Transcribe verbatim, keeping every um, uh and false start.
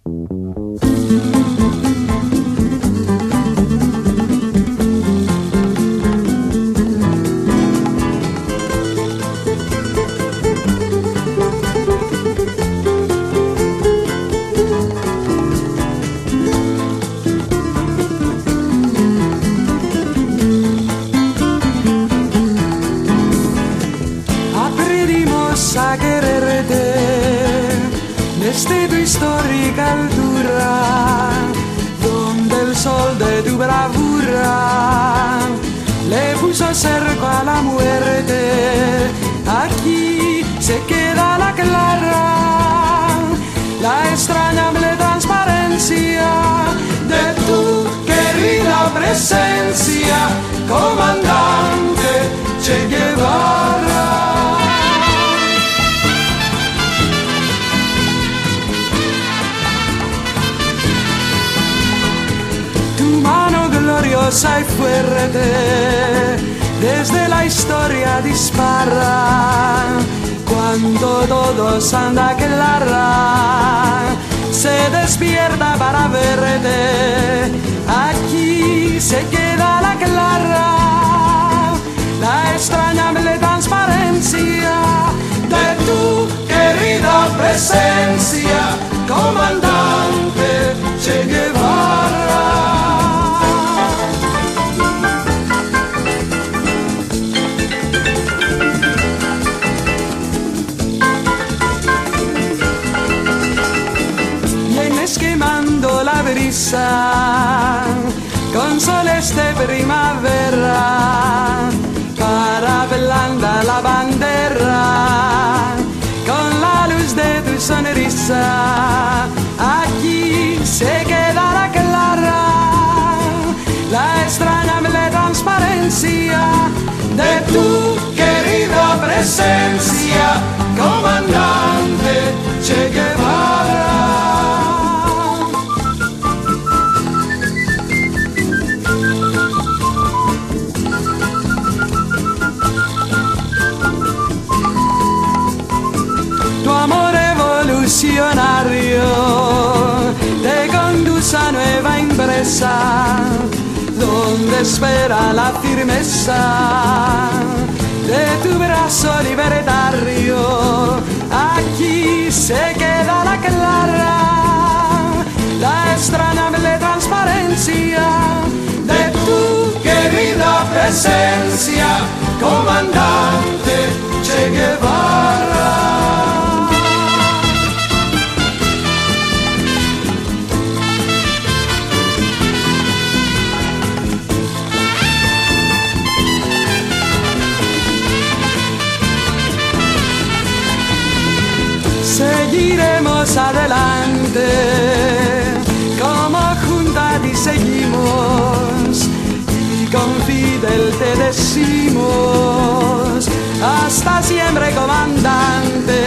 A quererte desde tu histórica altura, donde el sol de tu bravura le puso cerco a la muerte. Aquí se queda la clara, la extrañable transparencia de tu querida presencia, comandante Che Guevara. Gloriosa y fuerte, desde la historia dispara, cuando todos anda clara, se despierta para verte. Aquí se queda la clara, la extrañable transparencia de tu querida presencia, comandante Che Guevara. Quemando la brisa con soles de primavera, para blanda la bandera con la luz de tu sonrisa. Aquí se queda la clara, la extrañable transparencia de tu querida presencia, comandante Che Guevara. Te conduce a nueva empresa, donde espera la firmeza de tu brazo libertario. Aquí se queda la clara, la extrañable transparencia de tu querida presencia, comandante Che Guevara. Seguiremos adelante, como juntas y seguimos, y con Fidel te decimos, hasta siempre, comandante.